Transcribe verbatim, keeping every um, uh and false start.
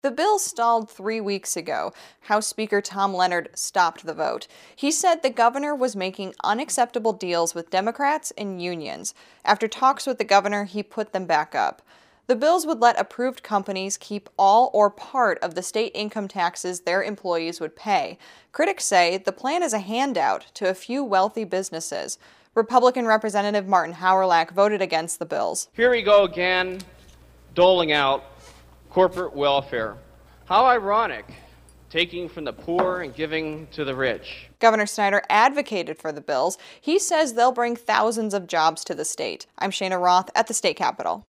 The bill stalled three weeks ago. House Speaker Tom Leonard stopped the vote. He said the governor was making unacceptable deals with Democrats and unions. After talks with the governor, he put them back up. The bills would let approved companies keep all or part of the state income taxes their employees would pay. Critics say the plan is a handout to a few wealthy businesses. Republican Representative Martin Hawryluk voted against the bills. Here we go again, doling out corporate welfare. How ironic, taking from the poor and giving to the rich. Governor Snyder advocated for the bills. He says they'll bring thousands of jobs to the state. I'm Shana Roth at the state capitol.